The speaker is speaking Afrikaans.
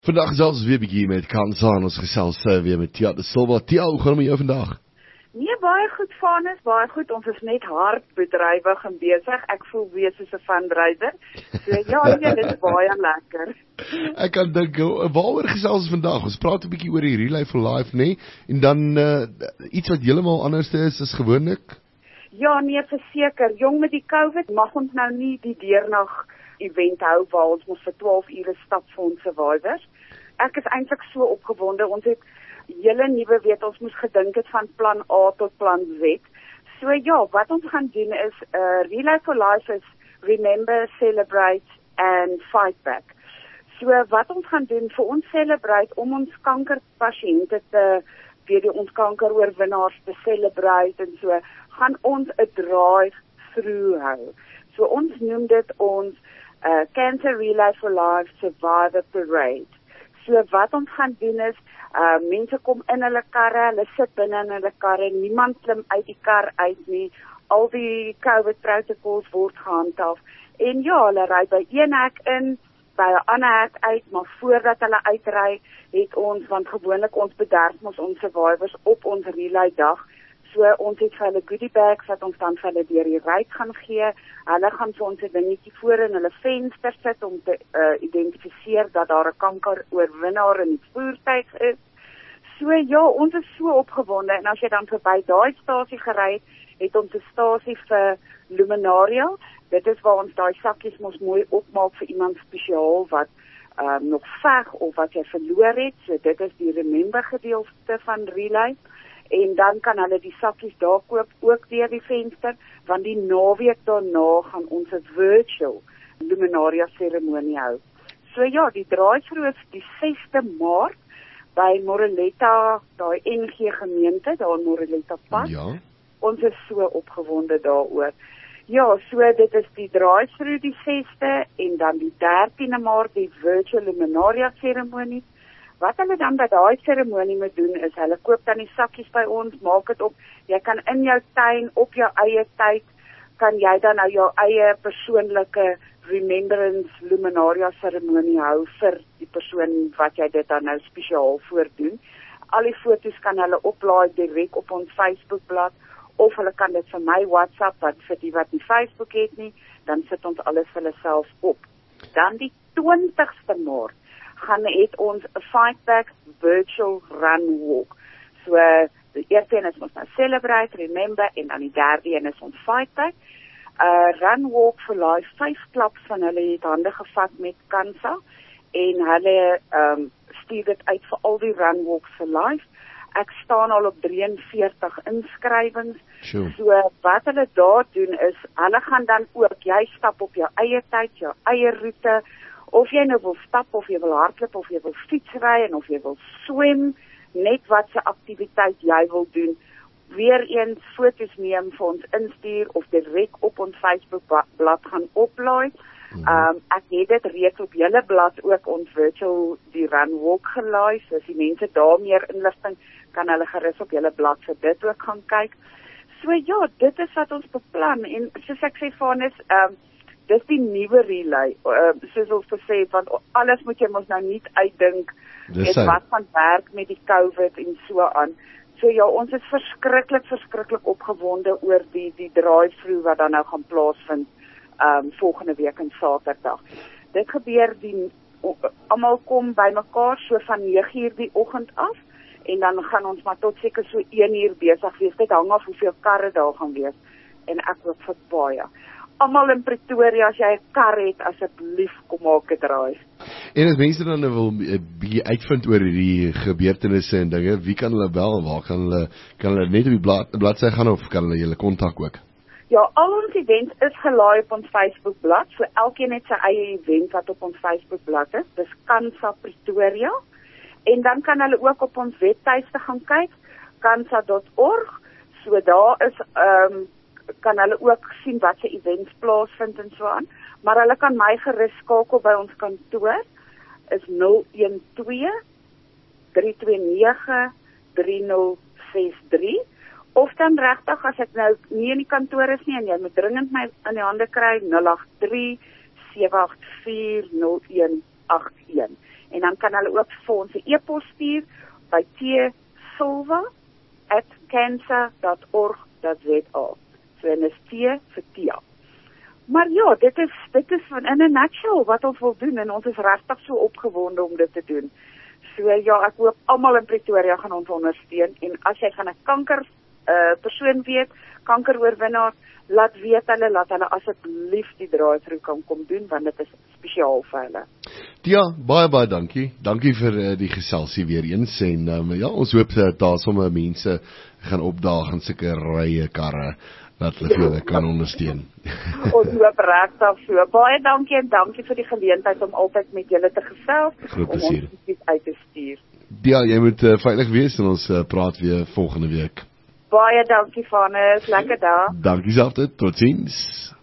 Vandag gesels ons weer 'n bietjie met Kansa en ons gesels weer met Tia de Silva. Tia, hoe gaan het met jou vandag? Nee, baie goed, Vanus, baie goed. Ons is net hard bedrywig en besig. Ek voel weer soos 'n fundraiser. So ja, nee, dit is baie lekker. Ek kan dink, waaroor gesels ons vandag? Ons praat 'n bietjie oor die Real Life for Life, nee? En dan iets wat heeltemal anders is as gewoonlik? Ja, nee, verseker. Jong, met die COVID mag ons nou nie die deernag event hou waar ons mos vir 12 ure stap vir ons survivors. Ek is eintlik so opgewonde. Ons het hele nuwe weet ons moes gedink het van plan A tot plan Z. So ja, wat ons gaan doen is Real Life for Life is Remember, Celebrate and Fight Back. So wat ons gaan doen vir ons celebrate om ons kankerpasiënte te weet ons kankeroorwinnaars te celebrate en so gaan ons 'n drive-through hou. So ons noem dit ons Cancer Real Life for Life Survivor Parade. So wat ons gaan doen is, mense kom in hulle karre, hulle sit binne in hulle karre, niemand klim uit die kar uit nie, al die COVID protocols word gehandhaaf, en ja, hulle ry by een hek in, by 'n ander hek uit, maar voordat hulle uitry, het ons, want gewoonlik ons bederf ons survivors op ons relay dag, so ons het vir hulle goodie bags wat ons dan vir hulle deur die ry gaan gee. Hulle gaan vir ons 'n dingetjie voor in hulle venster sit om te identifiseer dat daar 'n kankeroorwinnaar in die voertuig is. So ja, ons is so opgewonde en as jy dan verby daai stasie gery het, het ons 'n stasie vir Luminaria. Dit is waar ons daai sakkies mos mooi opmaak vir iemand spesiaal wat nog veg of wat jy verloor het. So dit is die remember gedeelte van Relay. En dan kan hulle die sakkies daar koop, ook deur die venster, want die naweek daarna gaan ons 'n virtual Luminaria seremonie hou. So ja, die draai-through is die 6de Maart by Moreletta, daai NG gemeente, daar in Moreletta Pad. Ja. Ons is so opgewonde daaroor. Ja, so dit is die draai-through die 6de en dan die 13de Maart die virtual Luminaria seremonie. Wat hulle dan by daai seremonie moet doen is, hulle koop dan die sakkies by ons, maak dit op, jy kan in jou tuin, op jou eie tyd, kan jy dan nou jou eie persoonlike remembrance luminaria seremonie hou vir die persoon wat jy dit dan nou spesiaal voordoen. Al die foto's kan hulle oplaai direk op ons Facebookblad, of hulle kan dit vir my WhatsApp, wat vir die wat nie Facebook het nie, dan sit ons alles vir hulle self op. Dan die 20ste Maart, het ons 'n Fight Back virtual run walk. So die eerste een is ons nou Celebrate, Remember en dan die derde een is ons Fight Back. Run walk vir life, 5 klaps van hulle het hande gevat met Kansa en hulle stuur dit uit vir al die run walks vir life. Ek staan al op 43 inskrywings. Sure. So wat hulle daar doen is, hulle gaan dan ook, jy stap op jou eie tyd, jou eie roete, of jy nou wil stap, of jy wil hardloop, of jy wil fietsry, en of jy wil swem, net wat se aktiwiteit jy wil doen, weer eens foto's neem vir ons instuur, of direk op ons Facebookblad gaan oplaai. Ek het dit reeds op julle blad ook ons virtual die run walk gelaai, so as die mense daar meer inligting, kan hulle gerus op julle blad vir dit ook gaan kyk. So ja, dit is wat ons beplan, en soos ek sê, Vanus, dis die nuwe relay, soos ons gesê, want alles moet jy ons nou nie uitdink, wat van werk met die COVID en so aan. So ja, ons is verskriklik opgewonde oor die drive-through wat dan nou gaan plaasvind volgende week in Saterdag. Dit gebeur, almal kom bymekaar so van 9:00 die oggend af, en dan gaan ons maar tot seker so 1:00 besig wees. Dit hang af hoeveel karre daar gaan wees, en ek hoop vir baie. Almal in Pretoria, as jy 'n kar het, asseblief kom maak 'n draai. En as mense dan wil 'n bietjie uitvind oor die gebeurtenisse en dinge, wie kan hulle bel? Waar kan hulle net op die bladsy gaan, of kan hulle julle kontak ook? Ja, al ons events is gelaai op ons Facebookblad, so elkeen het sy eie event wat op ons Facebookblad is, dis Kansa Pretoria, en dan kan hulle ook op ons webtuiste gaan kyk, kansa.org, so daar is, kan hulle ook sien wat se events plaasvind en so aan, maar hulle kan my gerus skakel by ons kantoor, is 012-329-3063, of dan regtig, as ek nou nie in die kantoor is nie, en jy moet dringend my in die hande kry, 083-784-0181. En dan kan hulle ook vir ons 'n e-pos stuur by tsilva@cancer.org.za. So en is T vir Tia. Maar ja, dit is in a nutshell wat ons wil doen en ons is regtig so opgewonde om dit te doen. So ja, ek hoop almal in Pretoria gaan ons ondersteun en as jy van 'n kanker persoon weet, kankeroorwinnaar, laat hulle asseblief die drive-through kan kom doen want dit is spesiaal vir hulle. Ja, baie dankie. Dankie vir die geselsie weer eens en ja, ons hoop dat daar sommer mense gaan opdaag in sulke rye karre dat hulle vir hulle kan ondersteun. Ons hoop regtig so. Baie dankie en dankie vir die geleentheid om altyd met julle te gesels. Groot plesier. Om ons iets uit te stuur. Ja, jy moet veilig wees en ons praat weer volgende week. Baie dankie Vanus, lekker dag. Dankie selfde, totsiens.